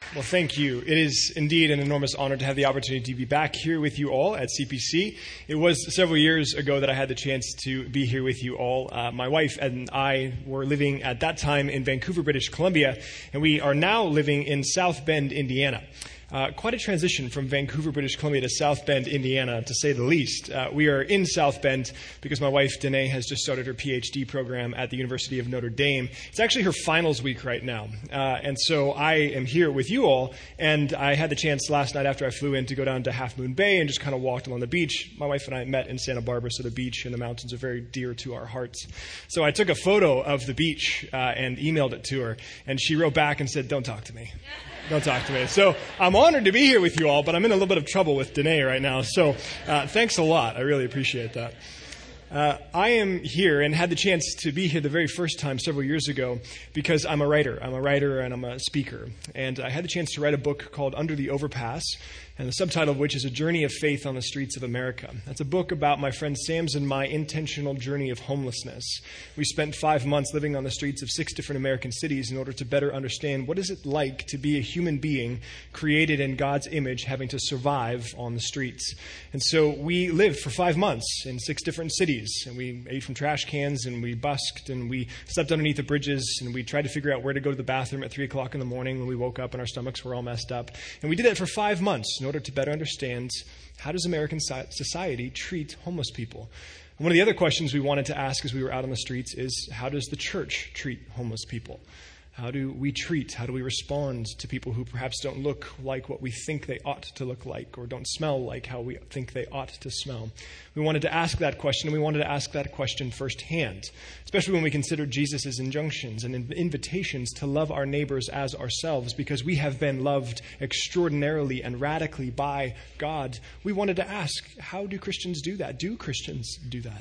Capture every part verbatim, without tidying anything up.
Well, thank you. It is indeed an enormous honor to have the opportunity to be back here with you all at C P C. It was several years ago that I had the chance to be here with you all. Uh, my wife and I were living at that time in Vancouver, British Columbia, and we are now living in South Bend, Indiana. Uh, quite a transition from Vancouver, British Columbia to South Bend, Indiana, to say the least. Uh, we are in South Bend because my wife, Danae, has just started her P H D program at the University of Notre Dame. It's actually her finals week right now. Uh, and so I am here with you all, and I had the chance last night after I flew in to go down to Half Moon Bay and just kind of walked along the beach. My wife and I met in Santa Barbara, so the beach and the mountains are very dear to our hearts. So I took a photo of the beach uh, and emailed it to her, and she wrote back and said, "Don't talk to me. Don't talk to me." So I'm honored to be here with you all, but I'm in a little bit of trouble with Danae right now. So uh, thanks a lot. I really appreciate that. Uh, I am here and had the chance to be here the very first time several years ago because I'm a writer. I'm a writer and I'm a speaker. And I had the chance to write a book called Under the Overpass, and the subtitle of which is A Journey of Faith on the Streets of America. That's a book about my friend Sam's and my intentional journey of homelessness. We spent five months living on the streets of six different American cities in order to better understand what is it like to be a human being created in God's image having to survive on the streets. And so we lived for five months in six different cities, and we ate from trash cans, and we busked, and we slept underneath the bridges, and we tried to figure out where to go to the bathroom at three o'clock in the morning when we woke up and our stomachs were all messed up. And we did that for five months in order to better understand how does American society treat homeless people. And one of the other questions we wanted to ask as we were out on the streets is, how does the church treat homeless people? How do we treat, how do we respond to people who perhaps don't look like what we think they ought to look like, or don't smell like how we think they ought to smell? We wanted to ask that question, and we wanted to ask that question firsthand, especially when we consider Jesus' injunctions and invitations to love our neighbors as ourselves, because we have been loved extraordinarily and radically by God. We wanted to ask, how do Christians do that? Do Christians do that?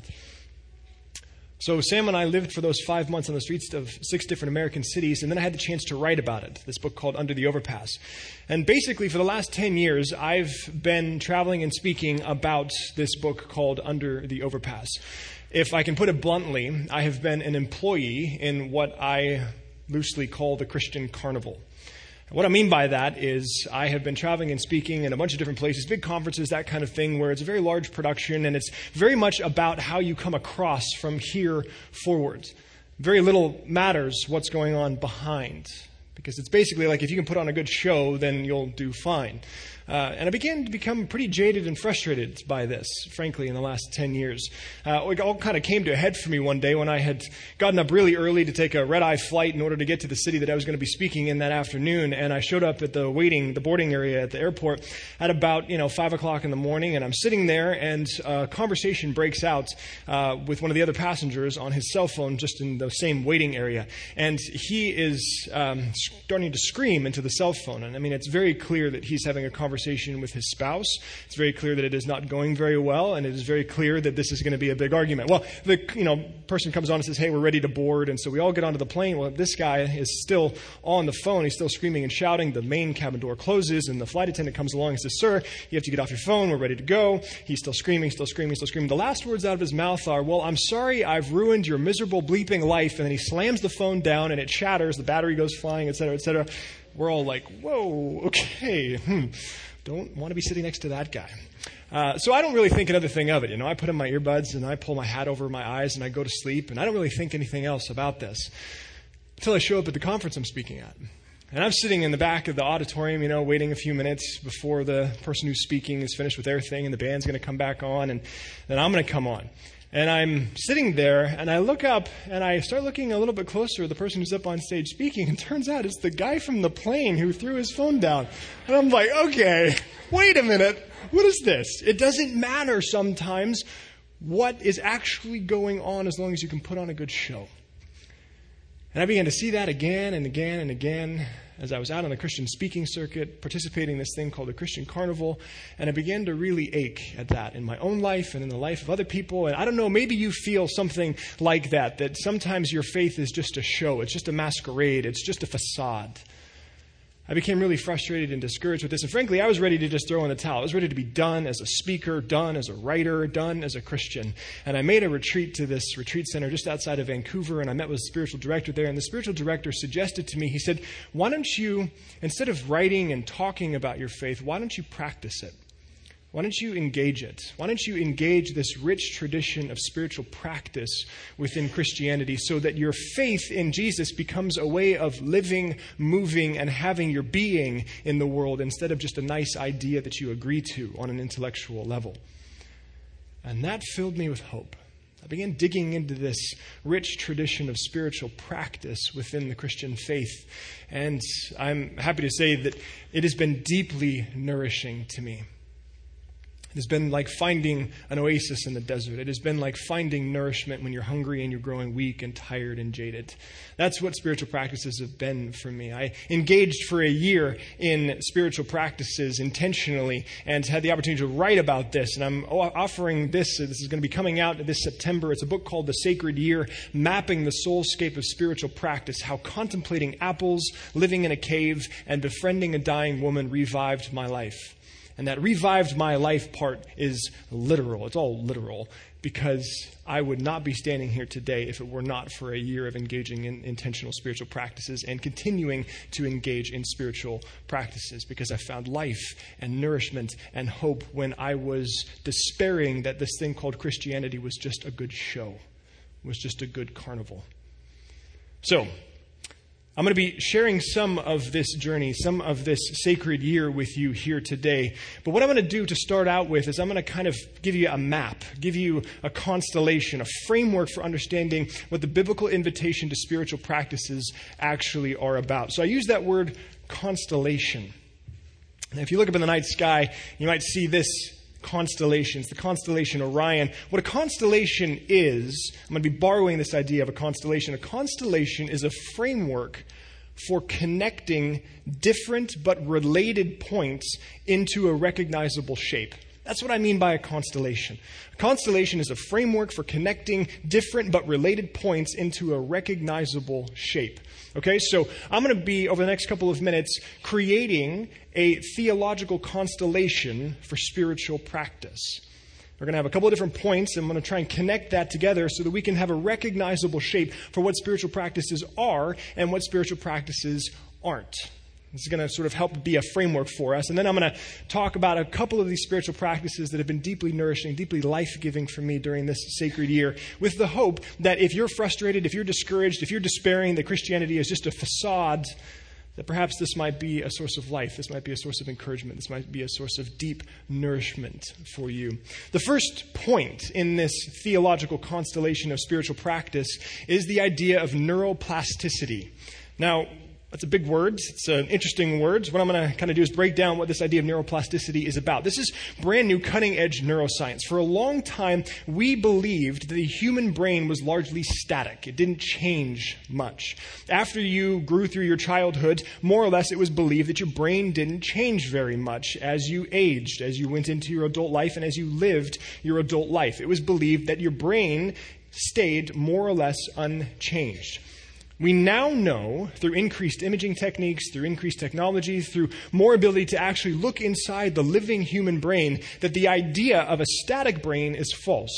So Sam and I lived for those five months on the streets of six different American cities, and then I had the chance to write about it, this book called Under the Overpass. And basically, for the last ten years, I've been traveling and speaking about this book called Under the Overpass. If I can put it bluntly, I have been an employee in what I loosely call the Christian Carnival. What I mean by that is I have been traveling and speaking in a bunch of different places, big conferences, that kind of thing, where it's a very large production, and it's very much about how you come across from here forward. Very little matters what's going on behind, because it's basically like if you can put on a good show, then you'll do fine. Uh, and I began to become pretty jaded and frustrated by this, frankly, in the last ten years. Uh, it all kind of came to a head for me one day when I had gotten up really early to take a red-eye flight in order to get to the city that I was going to be speaking in that afternoon. And I showed up at the waiting, the boarding area at the airport at about, you know, five o'clock in the morning. And I'm sitting there, and a conversation breaks out uh, with one of the other passengers on his cell phone just in the same waiting area. And he is um, starting to scream into the cell phone. And I mean, it's very clear that he's having a conversation with his spouse. It's very clear that it is not going very well, and it is very clear that this is going to be a big argument. Well, the you know person comes on and says, "Hey, we're ready to board," and so we all get onto the plane. Well, this guy is still on the phone. He's still screaming and shouting. The main cabin door closes, and the flight attendant comes along and says, "Sir, you have to get off your phone. We're ready to go." He's still screaming, still screaming, still screaming. The last words out of his mouth are, "Well, I'm sorry, I've ruined your miserable bleeping life," and then he slams the phone down, and it shatters. The battery goes flying, et cetera, et cetera. We're all like, "Whoa, okay, hmm. Don't want to be sitting next to that guy." Uh, so I don't really think another thing of it. You know, I put in my earbuds and I pull my hat over my eyes and I go to sleep, and I don't really think anything else about this until I show up at the conference I'm speaking at. And I'm sitting in the back of the auditorium, you know, waiting a few minutes before the person who's speaking is finished with their thing and the band's going to come back on, and then I'm going to come on. And I'm sitting there, and I look up, and I start looking a little bit closer at the person who's up on stage speaking, and it turns out it's the guy from the plane who threw his phone down. And I'm like, okay, wait a minute, what is this? It doesn't matter sometimes what is actually going on as long as you can put on a good show. And I began to see that again and again and again as I was out on the Christian speaking circuit, participating in this thing called the Christian Carnival, and I began to really ache at that in my own life and in the life of other people. And I don't know, maybe you feel something like that, that sometimes your faith is just a show. It's just a masquerade. It's just a facade. I became really frustrated and discouraged with this. And frankly, I was ready to just throw in the towel. I was ready to be done as a speaker, done as a writer, done as a Christian. And I made a retreat to this retreat center just outside of Vancouver, and I met with the spiritual director there. And the spiritual director suggested to me, he said, why don't you, instead of writing and talking about your faith, why don't you practice it? Why don't you engage it? Why don't you engage this rich tradition of spiritual practice within Christianity so that your faith in Jesus becomes a way of living, moving, and having your being in the world instead of just a nice idea that you agree to on an intellectual level? And that filled me with hope. I began digging into this rich tradition of spiritual practice within the Christian faith. And I'm happy to say that it has been deeply nourishing to me. It has been like finding an oasis in the desert. It has been like finding nourishment when you're hungry and you're growing weak and tired and jaded. That's what spiritual practices have been for me. I engaged for a year in spiritual practices intentionally and had the opportunity to write about this. And I'm offering this. This is going to be coming out this September. It's a book called The Sacred Year, Mapping the Soulscape of Spiritual Practice, How Contemplating Apples, Living in a Cave, and Befriending a Dying Woman Revived My Life. And that revived my life part is literal. It's all literal because I would not be standing here today if it were not for a year of engaging in intentional spiritual practices and continuing to engage in spiritual practices because I found life and nourishment and hope when I was despairing that this thing called Christianity was just a good show, was just a good carnival. So, I'm going to be sharing some of this journey, some of this sacred year with you here today. But what I'm going to do to start out with is I'm going to kind of give you a map, give you a constellation, a framework for understanding what the biblical invitation to spiritual practices actually are about. So I use that word constellation. Now, if you look up in the night sky, you might see this constellations, the constellation Orion. What a constellation is, I'm going to be borrowing this idea of a constellation. A constellation is a framework for connecting different but related points into a recognizable shape. That's what I mean by a constellation. A constellation is a framework for connecting different but related points into a recognizable shape. Okay, so I'm going to be, over the next couple of minutes, creating a theological constellation for spiritual practice. We're going to have a couple of different points, and I'm going to try and connect that together so that we can have a recognizable shape for what spiritual practices are and what spiritual practices aren't. This is going to sort of help be a framework for us. And then I'm going to talk about a couple of these spiritual practices that have been deeply nourishing, deeply life-giving for me during this sacred year, with the hope that if you're frustrated, if you're discouraged, if you're despairing that Christianity is just a facade, that perhaps this might be a source of life. This might be a source of encouragement. This might be a source of deep nourishment for you. The first point in this theological constellation of spiritual practice is the idea of neuroplasticity. Now, that's a big word. It's an interesting word. What I'm going to kind of do is break down what this idea of neuroplasticity is about. This is brand new cutting-edge neuroscience. For a long time, we believed that the human brain was largely static. It didn't change much. After you grew through your childhood, more or less it was believed that your brain didn't change very much as you aged, as you went into your adult life, and as you lived your adult life. It was believed that your brain stayed more or less unchanged. We now know, through increased imaging techniques, through increased technology, through more ability to actually look inside the living human brain, that the idea of a static brain is false.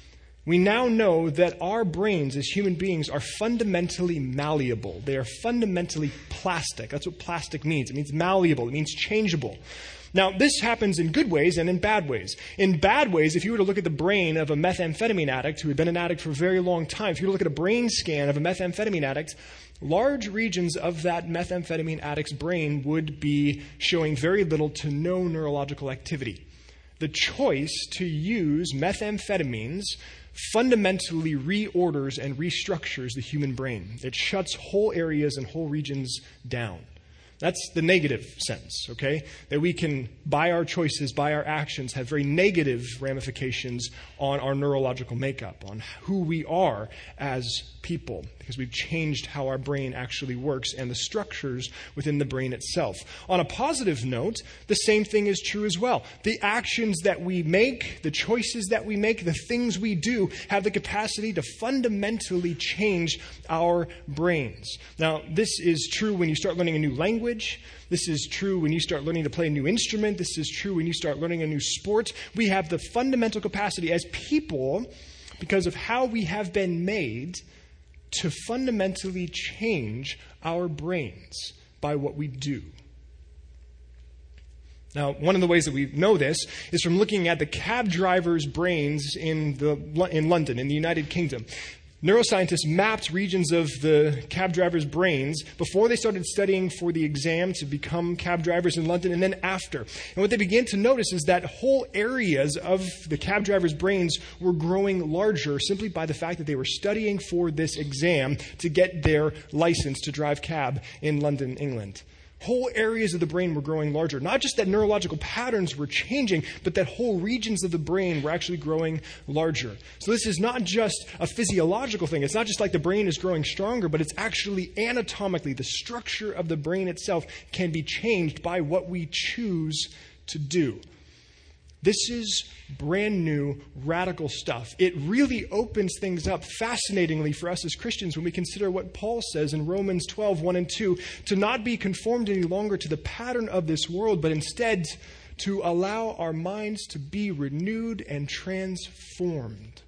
We now know that our brains as human beings are fundamentally malleable. They are fundamentally plastic. That's what plastic means. It means malleable. It means changeable. Now, this happens in good ways and in bad ways. In bad ways, if you were to look at the brain of a methamphetamine addict who had been an addict for a very long time, if you were to look at a brain scan of a methamphetamine addict, large regions of that methamphetamine addict's brain would be showing very little to no neurological activity. The choice to use methamphetamines fundamentally reorders and restructures the human brain. It shuts whole areas and whole regions down. That's the negative sense, okay? That we can, by our choices, by our actions, have very negative ramifications on our neurological makeup, on who we are as people, because we've changed how our brain actually works and the structures within the brain itself. On a positive note, the same thing is true as well. The actions that we make, the choices that we make, the things we do have the capacity to fundamentally change our brains. Now, this is true when you start learning a new language. language. This is true when you start learning to play a new instrument. This is true when you start learning a new sport. We have the fundamental capacity as people, because of how we have been made, to fundamentally change our brains by what we do. Now, one of the ways that we know this is from looking at the cab drivers' brains in the in London, in the United Kingdom. Neuroscientists mapped regions of the cab drivers' brains before they started studying for the exam to become cab drivers in London, and then after. And what they began to notice is that whole areas of the cab drivers' brains were growing larger simply by the fact that they were studying for this exam to get their license to drive cab in London, England. Whole areas of the brain were growing larger. Not just that neurological patterns were changing, but that whole regions of the brain were actually growing larger. So this is not just a physiological thing. It's not just like the brain is growing stronger, but it's actually anatomically, the structure of the brain itself can be changed by what we choose to do. This is brand new, radical stuff. It really opens things up fascinatingly for us as Christians when we consider what Paul says in Romans twelve, one and two, to not be conformed any longer to the pattern of this world, but instead to allow our minds to be renewed and transformed.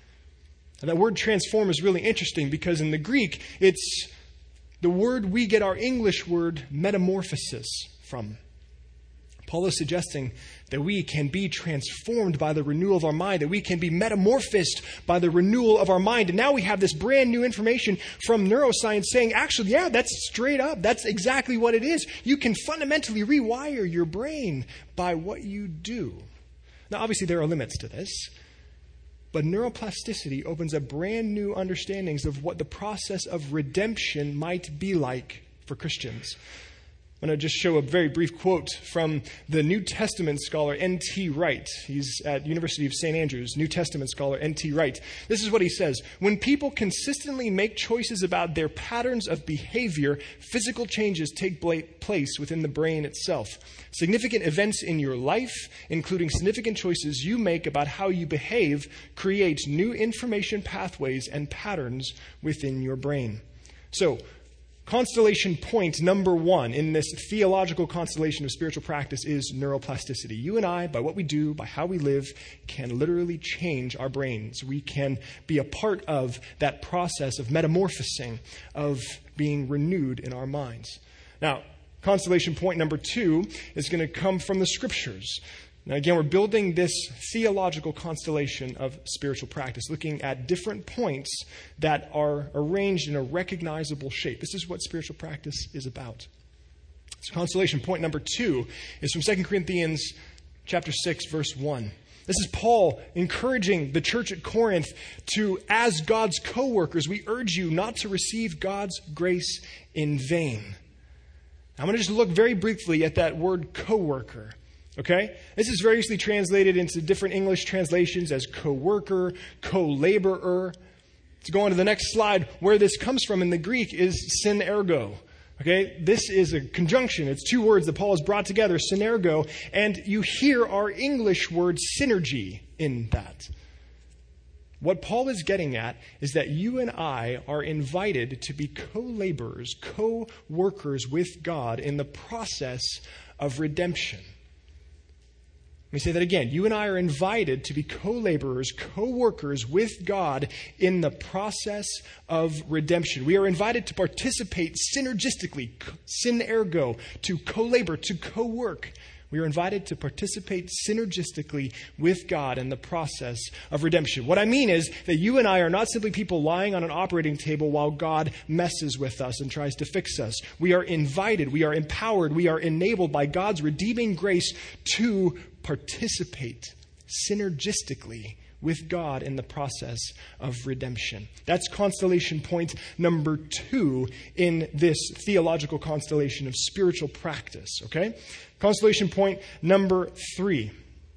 And that word transform is really interesting because in the Greek, it's the word we get our English word metamorphosis from. Paul is suggesting that we can be transformed by the renewal of our mind, that we can be metamorphosed by the renewal of our mind. And now we have this brand new information from neuroscience saying, actually, yeah, that's straight up. That's exactly what it is. You can fundamentally rewire your brain by what you do. Now, obviously, there are limits to this. But neuroplasticity opens up brand new understandings of what the process of redemption might be like for Christians. I'm going to just show a very brief quote from the New Testament scholar N T Wright. He's at University of Saint Andrews, New Testament scholar N T Wright. This is what he says. When people consistently make choices about their patterns of behavior, physical changes take place within the brain itself. Significant events in your life, including significant choices you make about how you behave, create new information pathways and patterns within your brain. So, constellation point number one in this theological constellation of spiritual practice is neuroplasticity. You and I, by what we do, by how we live, can literally change our brains. We can be a part of that process of metamorphosing, of being renewed in our minds. Now, constellation point number two is going to come from the Scriptures. Now, again, we're building this theological constellation of spiritual practice, looking at different points that are arranged in a recognizable shape. This is what spiritual practice is about. So constellation point number two is from Second Corinthians chapter six, verse one. This is Paul encouraging the church at Corinth to, as God's co-workers, we urge you not to receive God's grace in vain. I'm going to just look very briefly at that word co-worker. Okay? This is variously translated into different English translations as co-worker, co-laborer. To go on to the next slide, where this comes from in the Greek is synergo. Okay? This is a conjunction. It's two words that Paul has brought together, synergo, and you hear our English word synergy in that. What Paul is getting at is that you and I are invited to be co-laborers, co-workers with God in the process of redemption. Let me say that again. You and I are invited to be co-laborers, co-workers with God in the process of redemption. We are invited to participate synergistically, synergo, to co-labor, to co-work. We are invited to participate synergistically with God in the process of redemption. What I mean is that you and I are not simply people lying on an operating table while God messes with us and tries to fix us. We are invited, we are empowered, we are enabled by God's redeeming grace to participate synergistically with God in the process of redemption. That's constellation point number two in this theological constellation of spiritual practice, okay? Constellation point number three.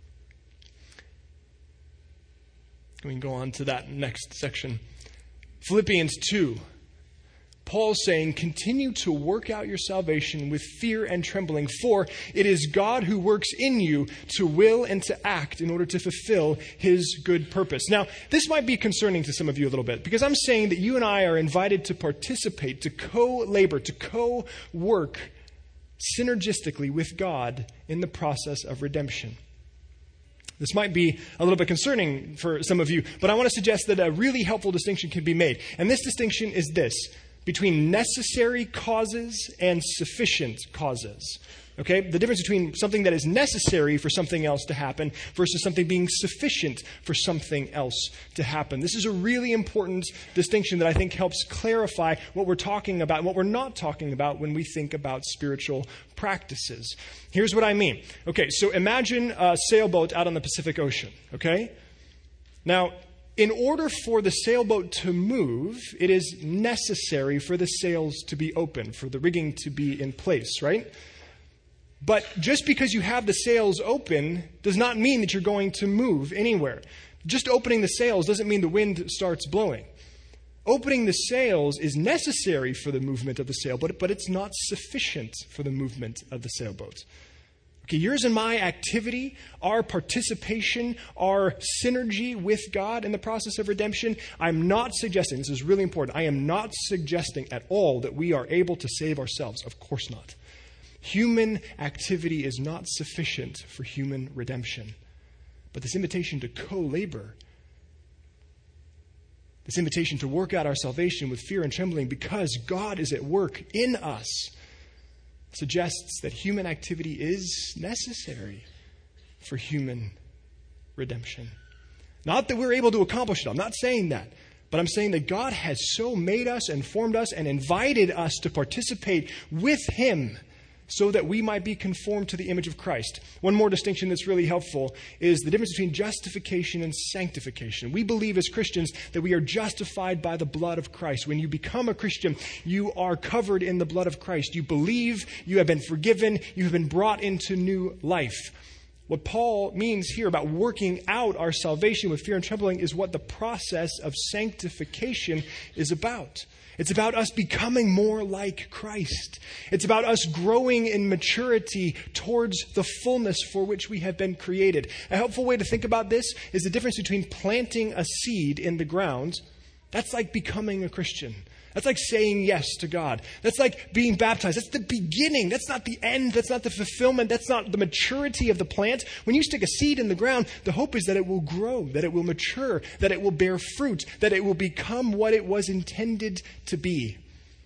We can go on to that next section. Philippians two. Paul's saying, continue to work out your salvation with fear and trembling, for it is God who works in you to will and to act in order to fulfill his good purpose. Now, this might be concerning to some of you a little bit, because I'm saying that you and I are invited to participate, to co-labor, to co-work synergistically with God in the process of redemption. This might be a little bit concerning for some of you, but I want to suggest that a really helpful distinction can be made. And this distinction is this: between necessary causes and sufficient causes. Okay? The difference between something that is necessary for something else to happen versus something being sufficient for something else to happen. This is a really important distinction that I think helps clarify what we're talking about and what we're not talking about when we think about spiritual practices. Here's what I mean. Okay, so imagine a sailboat out on the Pacific Ocean. Okay? Now, in order for the sailboat to move, it is necessary for the sails to be open, for the rigging to be in place, right? But just because you have the sails open does not mean that you're going to move anywhere. Just opening the sails doesn't mean the wind starts blowing. Opening the sails is necessary for the movement of the sailboat, but it's not sufficient for the movement of the sailboat. Okay, yours and my activity, our participation, our synergy with God in the process of redemption, I'm not suggesting, this is really important, I am not suggesting at all that we are able to save ourselves. Of course not. Human activity is not sufficient for human redemption. But this invitation to co-labor, this invitation to work out our salvation with fear and trembling because God is at work in us, suggests that human activity is necessary for human redemption. Not that we're able to accomplish it. I'm not saying that. But I'm saying that God has so made us and formed us and invited us to participate with Him so that we might be conformed to the image of Christ. One more distinction that's really helpful is the difference between justification and sanctification. We believe as Christians that we are justified by the blood of Christ. When you become a Christian, you are covered in the blood of Christ. You believe, you have been forgiven, you have been brought into new life. What Paul means here about working out our salvation with fear and trembling is what the process of sanctification is about. It's about us becoming more like Christ. It's about us growing in maturity towards the fullness for which we have been created. A helpful way to think about this is the difference between planting a seed in the ground. That's like becoming a Christian. That's like saying yes to God. That's like being baptized. That's the beginning. That's not the end. That's not the fulfillment. That's not the maturity of the plant. When you stick a seed in the ground, the hope is that it will grow, that it will mature, that it will bear fruit, that it will become what it was intended to be.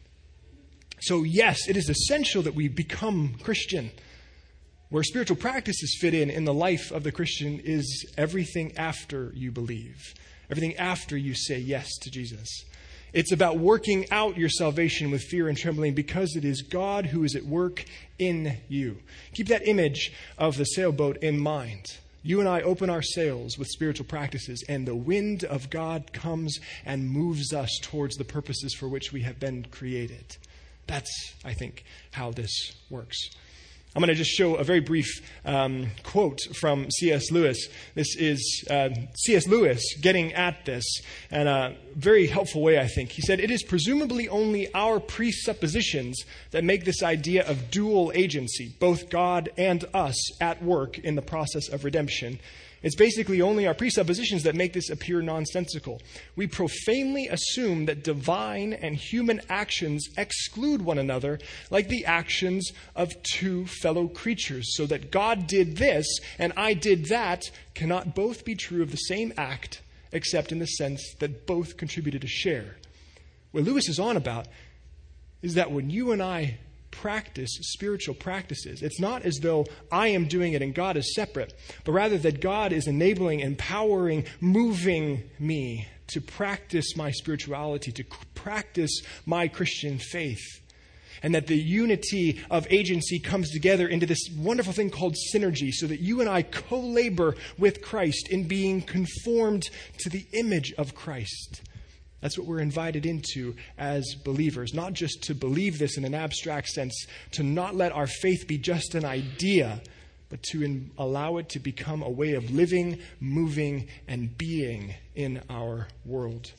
So yes, it is essential that we become Christian. Where spiritual practices fit in in the life of the Christian is everything after you believe. Everything after you say yes to Jesus. It's about working out your salvation with fear and trembling because it is God who is at work in you. Keep that image of the sailboat in mind. You and I open our sails with spiritual practices, and the wind of God comes and moves us towards the purposes for which we have been created. That's, I think, how this works. I'm going to just show a very brief um, quote from C S Lewis. This is uh, C S Lewis getting at this in a very helpful way, I think. He said, "It is presumably only our presuppositions that make this idea of dual agency, both God and us, at work in the process of redemption. It's basically only our presuppositions that make this appear nonsensical. We profanely assume that divine and human actions exclude one another like the actions of two fellow creatures, so that God did this and I did that cannot both be true of the same act, except in the sense that both contributed a share." What Lewis is on about is that when you and I practice spiritual practices, it's not as though I am doing it and God is separate, but rather that God is enabling, empowering, moving me to practice my spirituality, to practice my Christian faith. And that the unity of agency comes together into this wonderful thing called synergy, so that you and I co-labor with Christ in being conformed to the image of Christ. That's what we're invited into as believers, not just to believe this in an abstract sense, to not let our faith be just an idea, but to in, allow it to become a way of living, moving, and being in our world.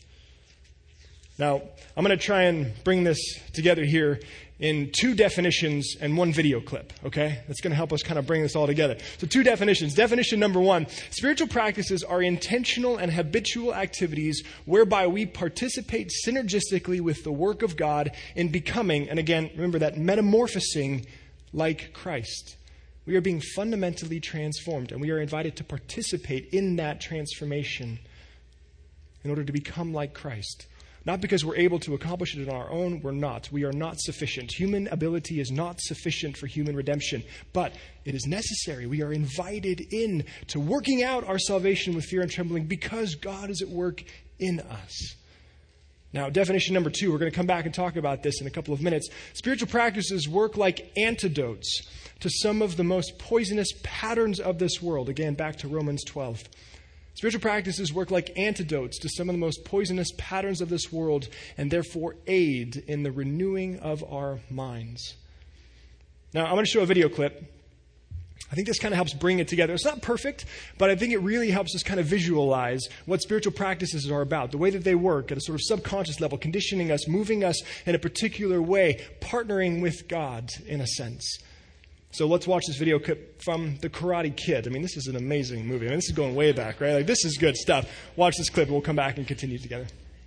Now, I'm going to try and bring this together here in two definitions and one video clip, okay? That's going to help us kind of bring this all together. So two definitions. Definition number one, spiritual practices are intentional and habitual activities whereby we participate synergistically with the work of God in becoming, and again, remember that, metamorphosing like Christ. We are being fundamentally transformed, and we are invited to participate in that transformation in order to become like Christ. Not because we're able to accomplish it on our own, we're not. We are not sufficient. Human ability is not sufficient for human redemption, but it is necessary. We are invited in to working out our salvation with fear and trembling because God is at work in us. Now, definition number two, we're going to come back and talk about this in a couple of minutes. Spiritual practices work like antidotes to some of the most poisonous patterns of this world. Again, back to Romans twelve. Spiritual practices work like antidotes to some of the most poisonous patterns of this world and therefore aid in the renewing of our minds. Now, I'm going to show a video clip. I think this kind of helps bring it together. It's not perfect, but I think it really helps us kind of visualize what spiritual practices are about, the way that they work at a sort of subconscious level, conditioning us, moving us in a particular way, partnering with God in a sense. So let's watch this video clip from The Karate Kid. I mean, this is an amazing movie. I mean, this is going way back, right? Like, this is good stuff. Watch this clip, and we'll come back and continue together.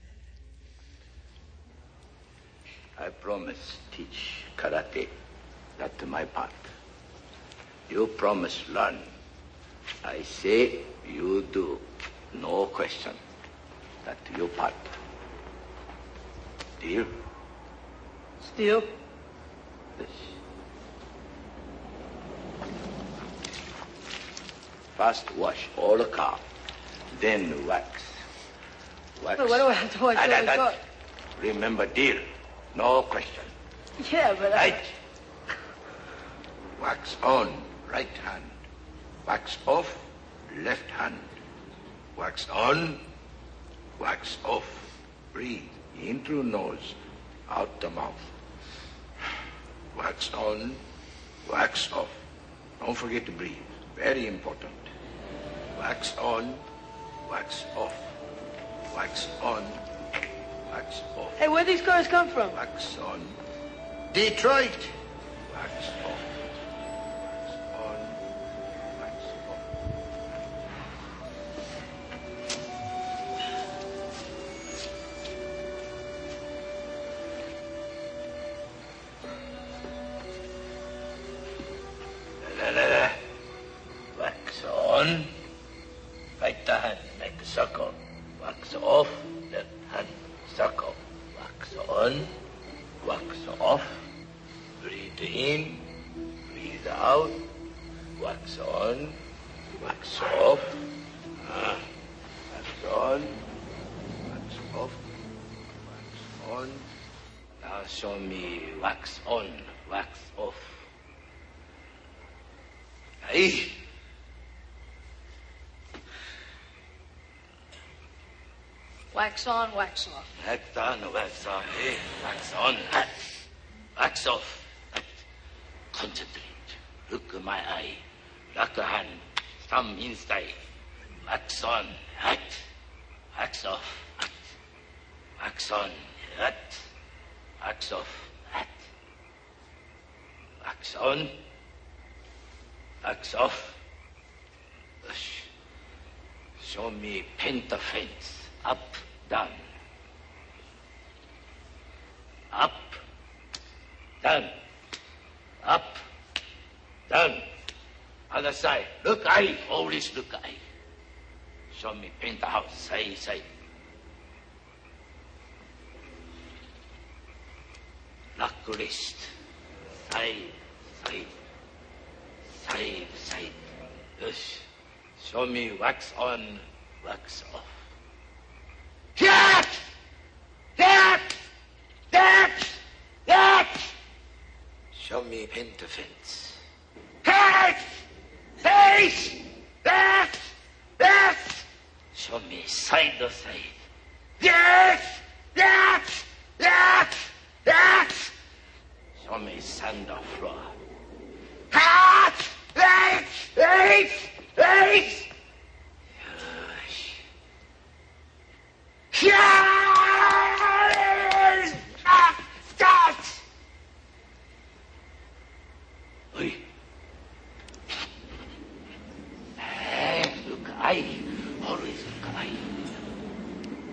I promise teach karate. That's my part. You promise learn. I say you do. No question. That's your part. Deal? Still? Yes. First wash all the car, then wax. Wax. But what do I have to wash all that, the that. car? Remember, deal. No question. Yeah, but I... Right. Wax on, right hand. Wax off, left hand. Wax on, wax off. Breathe in through nose, out the mouth. Wax on, wax off. Don't forget to breathe. Very important. Wax on, wax off. Wax on, wax off. Hey, where'd these cars come from? Wax on. Detroit. Wax off. Wax on, wax off. La, la, la. Wax on. Right hand, make a circle. Wax off, left hand, circle. Wax on, wax off. Breathe in, breathe out. Wax on, wax off. Ah. Wax on, wax off. Wax on. Now show me wax on, wax off. Hey. Wax on, wax off. Wax on, wax off. Hey, wax on, hat. Wax off. Hat. Concentrate. Look at my eye. Lock a hand. Thumb inside. Wax on, hat. Wax off, hat. Wax on, hat. Wax off, hat. Wax on. Wax off. Show me penta fence. Up, down. Up, down. Up, down. Other side. Look eye. Always look eye. Show me paint the house. Side, side. Lock wrist. Side, side. Side, side. Yes. Show me wax on, wax off. That! That! That! That! Show me penta fence. That! Face! That! That! Show me side to side. That! That! That! That! Show me sand or floor. That! That! That! That! Yes! Ah! Stop! Oi. Hey, look eye. Always look eye.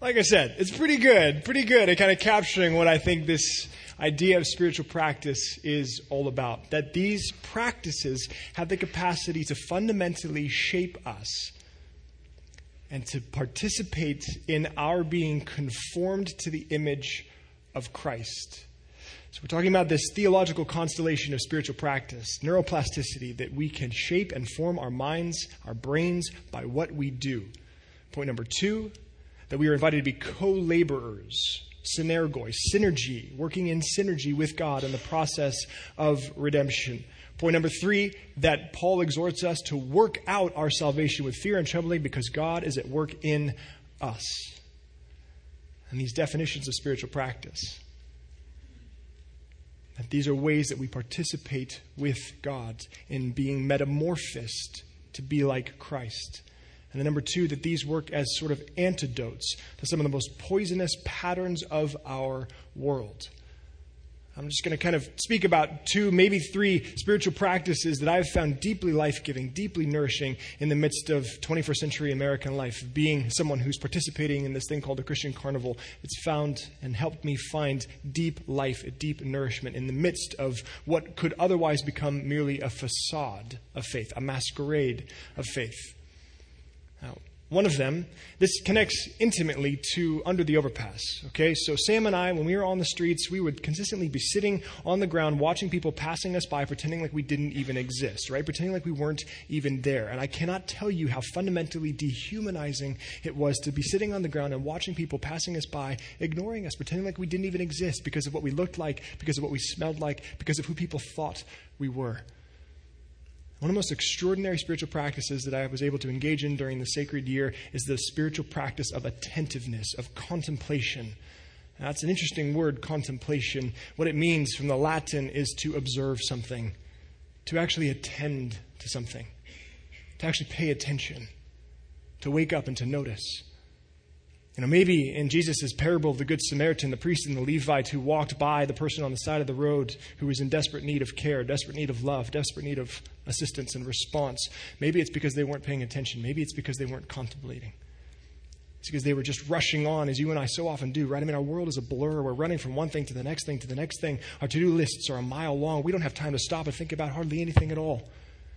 like I said, it's pretty good, pretty good at kind of capturing what I think this idea of spiritual practice is all about. That these practices have the capacity to fundamentally shape us and to participate in our being conformed to the image of Christ. So we're talking about this theological constellation of spiritual practice, neuroplasticity, that we can shape and form our minds, our brains, by what we do. Point number two, that we are invited to be co-laborers, synergoi, synergy, working in synergy with God in the process of redemption. Point number three, that Paul exhorts us to work out our salvation with fear and trembling because God is at work in us. And these definitions of spiritual practice, that these are ways that we participate with God in being metamorphosed to be like Christ. And then number two, that these work as sort of antidotes to some of the most poisonous patterns of our world. I'm just going to kind of speak about two, maybe three spiritual practices that I've found deeply life-giving, deeply nourishing in the midst of twenty-first century American life, being someone who's participating in this thing called the Christian Carnival. It's found and helped me find deep life, a deep nourishment in the midst of what could otherwise become merely a facade of faith, a masquerade of faith. Now, one of them, this connects intimately to Under the Overpass. Okay, so Sam and I, when we were on the streets, we would consistently be sitting on the ground watching people passing us by, pretending like we didn't even exist, right? Pretending like we weren't even there. And I cannot tell you how fundamentally dehumanizing it was to be sitting on the ground and watching people passing us by, ignoring us, pretending like we didn't even exist because of what we looked like, because of what we smelled like, because of who people thought we were. One of the most extraordinary spiritual practices that I was able to engage in during the sacred year is the spiritual practice of attentiveness, of contemplation. Now, that's an interesting word, contemplation. What it means from the Latin is to observe something, to actually attend to something, to actually pay attention, to wake up and to notice. You know, maybe in Jesus' parable of the Good Samaritan, the priest and the Levite who walked by the person on the side of the road who was in desperate need of care, desperate need of love, desperate need of assistance and response. Maybe it's because they weren't paying attention. Maybe it's because they weren't contemplating. It's because they were just rushing on, as you and I so often do, right? I mean, our world is a blur. We're running from one thing to the next thing to the next thing. Our to-do lists are a mile long. We don't have time to stop and think about hardly anything at all.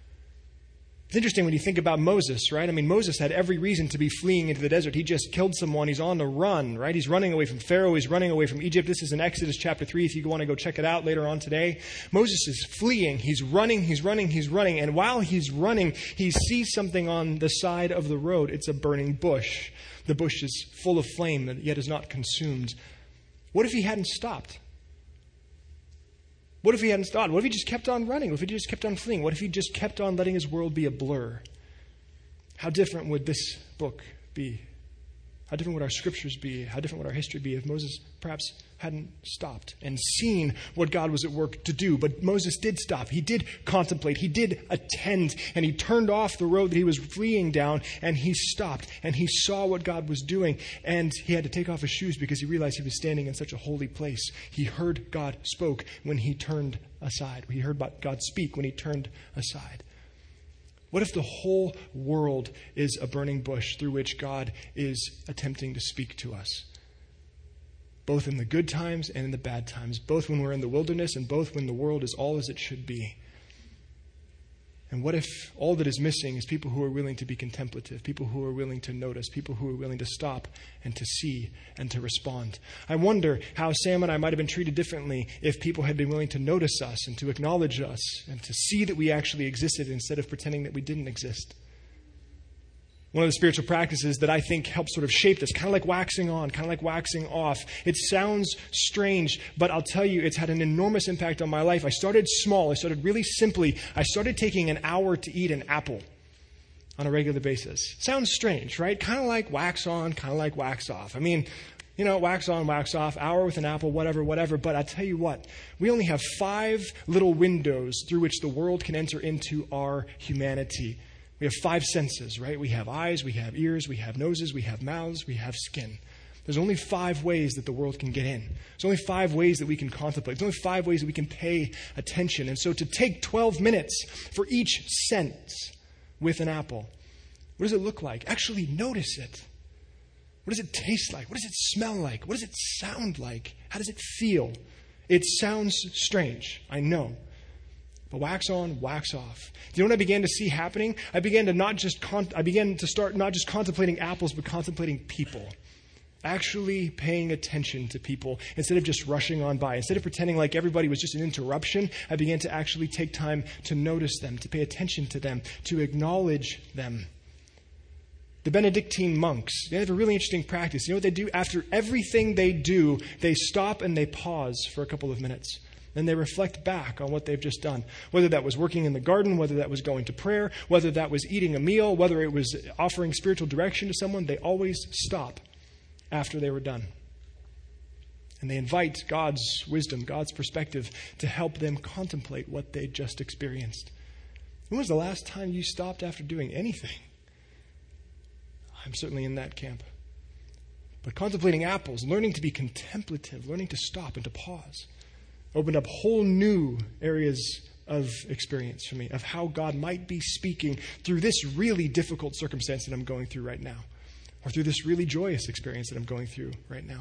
It's interesting when you think about Moses, right? I mean, Moses had every reason to be fleeing into the desert. He just killed someone. He's on the run, right? He's running away from Pharaoh. He's running away from Egypt. This is in Exodus chapter three if you want to go check it out later on today. Moses is fleeing. He's running, he's running, he's running. And while he's running, he sees something on the side of the road. It's a burning bush. The bush is full of flame that yet is not consumed. What if he hadn't stopped? What if he hadn't stopped? What if he just kept on running? What if he just kept on fleeing? What if he just kept on letting his world be a blur? How different would this book be? How different would our scriptures be? How different would our history be if Moses perhaps hadn't stopped and seen what God was at work to do? But Moses did stop. He did contemplate. He did attend. And he turned off the road that he was fleeing down. And he stopped. And he saw what God was doing. And he had to take off his shoes because he realized he was standing in such a holy place. He heard God spoke when he turned aside. He heard God speak when he turned aside. What if the whole world is a burning bush through which God is attempting to speak to us? Both in the good times and in the bad times. Both when we're in the wilderness and both when the world is all as it should be. And what if all that is missing is people who are willing to be contemplative, people who are willing to notice, people who are willing to stop and to see and to respond? I wonder how Sam and I might have been treated differently if people had been willing to notice us and to acknowledge us and to see that we actually existed instead of pretending that we didn't exist. One of the spiritual practices that I think helps sort of shape this, kind of like waxing on, kind of like waxing off. It sounds strange, but I'll tell you, it's had an enormous impact on my life. I started small. I started really simply. I started taking an hour to eat an apple on a regular basis. Sounds strange, right? Kind of like wax on, kind of like wax off. I mean, you know, wax on, wax off, hour with an apple, whatever, whatever. But I tell you what, we only have five little windows through which the world can enter into our humanity. We have five senses, right? We have eyes, we have ears, we have noses, we have mouths, we have skin. There's only five ways that the world can get in. There's only five ways that we can contemplate. There's only five ways that we can pay attention. And so to take twelve minutes for each sense with an apple, what does it look like? Actually notice it. What does it taste like? What does it smell like? What does it sound like? How does it feel? It sounds strange, I know. But wax on, wax off. Do you know what I began to see happening? I began to not just con- I began to start not just contemplating apples, but contemplating people. Actually paying attention to people instead of just rushing on by. Instead of pretending like everybody was just an interruption, I began to actually take time to notice them, to pay attention to them, to acknowledge them. The Benedictine monks, they have a really interesting practice. You know what they do? After everything they do, they stop and they pause for a couple of minutes. Then they reflect back on what they've just done. Whether that was working in the garden, whether that was going to prayer, whether that was eating a meal, whether it was offering spiritual direction to someone, they always stop after they were done. And they invite God's wisdom, God's perspective to help them contemplate what they just experienced. When was the last time you stopped after doing anything? I'm certainly in that camp. But contemplating apples, learning to be contemplative, learning to stop and to pause, opened up whole new areas of experience for me, of how God might be speaking through this really difficult circumstance that I'm going through right now, or through this really joyous experience that I'm going through right now.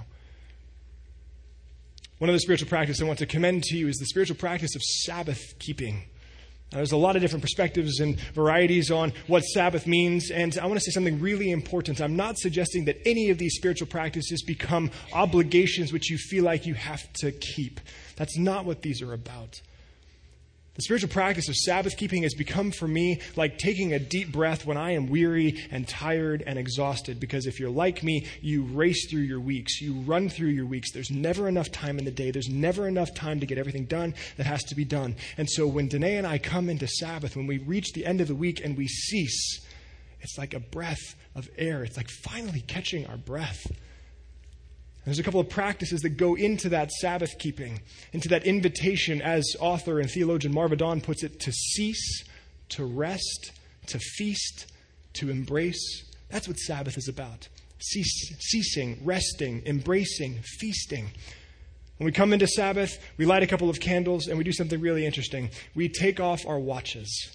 One of the spiritual practices I want to commend to you is the spiritual practice of Sabbath keeping. Now, there's a lot of different perspectives and varieties on what Sabbath means, and I want to say something really important. I'm not suggesting that any of these spiritual practices become obligations which you feel like you have to keep. That's not what these are about. The spiritual practice of Sabbath keeping has become for me like taking a deep breath when I am weary and tired and exhausted. Because if you're like me, you race through your weeks. You run through your weeks. There's never enough time in the day. There's never enough time to get everything done that has to be done. And so when Danae and I come into Sabbath, when we reach the end of the week and we cease, it's like a breath of air. It's like finally catching our breath. There's a couple of practices that go into that Sabbath keeping, into that invitation, as author and theologian Marva Dawn puts it, to cease, to rest, to feast, to embrace. That's what Sabbath is about. Cease, ceasing, resting, embracing, feasting. When we come into Sabbath, we light a couple of candles and we do something really interesting. We take off our watches.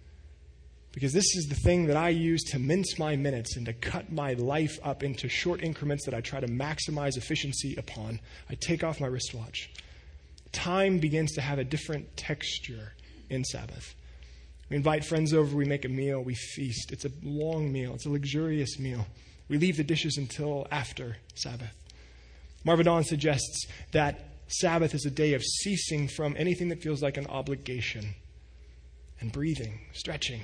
Because this is the thing that I use to mince my minutes and to cut my life up into short increments that I try to maximize efficiency upon. I take off my wristwatch. Time begins to have a different texture in Sabbath. We invite friends over, we make a meal, we feast. It's a long meal, it's a luxurious meal. We leave the dishes until after Sabbath. Marva Dawn suggests that Sabbath is a day of ceasing from anything that feels like an obligation and breathing, stretching.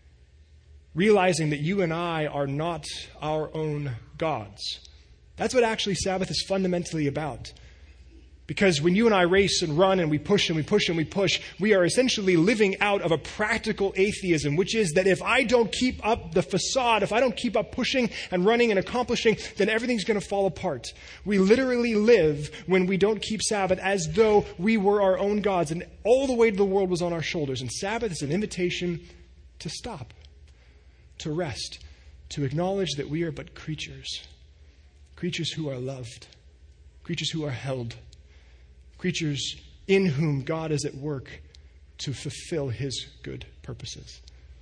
Realizing that you and I are not our own gods. That's what actually Sabbath is fundamentally about. Because when you and I race and run and we push and we push and we push, we are essentially living out of a practical atheism, which is that if I don't keep up the facade, if I don't keep up pushing and running and accomplishing, then everything's going to fall apart. We literally live when we don't keep Sabbath as though we were our own gods and all the weight of the world was on our shoulders. And Sabbath is an invitation to stop, to rest, to acknowledge that we are but creatures, creatures who are loved, creatures who are held, creatures in whom God is at work to fulfill his good purposes.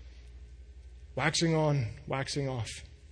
Waxing on, waxing off.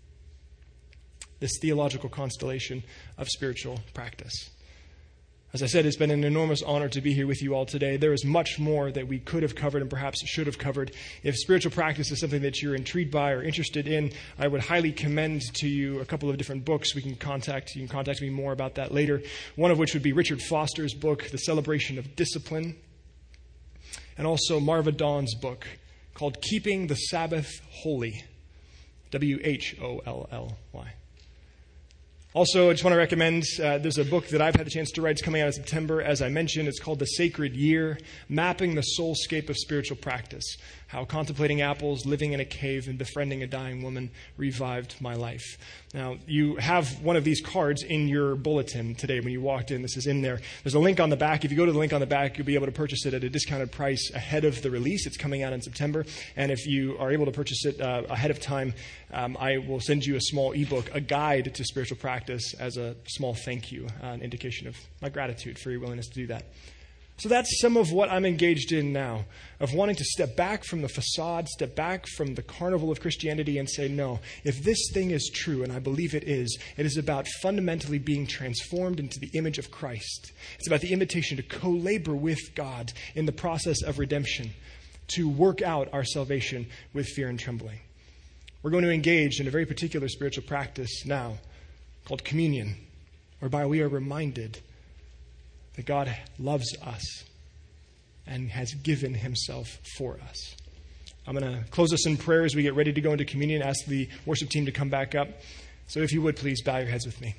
This theological constellation of spiritual practice. As I said, it's been an enormous honor to be here with you all today. There is much more that we could have covered and perhaps should have covered. If spiritual practice is something that you're intrigued by or interested in, I would highly commend to you a couple of different books. We can contact, you can contact me more about that later. One of which would be Richard Foster's book, The Celebration of Discipline, and also Marva Dawn's book called Keeping the Sabbath Holy, W H O L L Y. Also, I just want to recommend, uh, there's a book that I've had the chance to write. It's coming out in September, as I mentioned. It's called The Sacred Year, Mapping the Soulscape of Spiritual Practice. How contemplating apples, living in a cave, and befriending a dying woman revived my life. Now, you have one of these cards in your bulletin today when you walked in. This is in there. There's a link on the back. If you go to the link on the back, you'll be able to purchase it at a discounted price ahead of the release. It's coming out in September. And if you are able to purchase it uh, ahead of time, um, I will send you a small ebook, a guide to spiritual practice, as a small thank you, uh, an indication of my gratitude for your willingness to do that. So that's some of what I'm engaged in now, of wanting to step back from the facade, step back from the carnival of Christianity and say, no, if this thing is true, and I believe it is, it is about fundamentally being transformed into the image of Christ. It's about the invitation to co-labor with God in the process of redemption, to work out our salvation with fear and trembling. We're going to engage in a very particular spiritual practice now called communion, whereby we are reminded that God loves us and has given himself for us. I'm going to close us in prayer as we get ready to go into communion. Ask the worship team to come back up. So if you would, please bow your heads with me.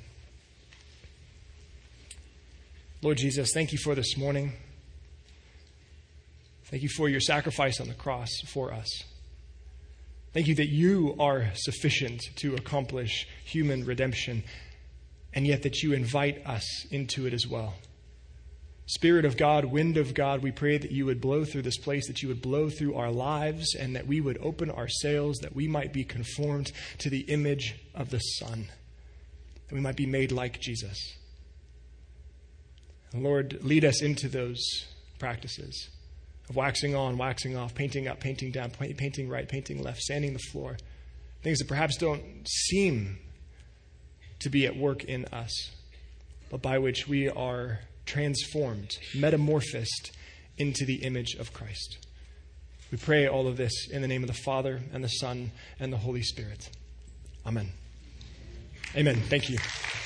Lord Jesus, thank you for this morning. Thank you for your sacrifice on the cross for us. Thank you that you are sufficient to accomplish human redemption, and yet that you invite us into it as well. Spirit of God, wind of God, we pray that you would blow through this place, that you would blow through our lives, and that we would open our sails, that we might be conformed to the image of the Son, that we might be made like Jesus. And Lord, lead us into those practices of waxing on, waxing off, painting up, painting down, painting right, painting left, sanding the floor, things that perhaps don't seem to be at work in us, but by which we are transformed, metamorphosed into the image of Christ. We pray all of this in the name of the Father, and the Son, and the Holy Spirit. Amen. Amen. Thank you.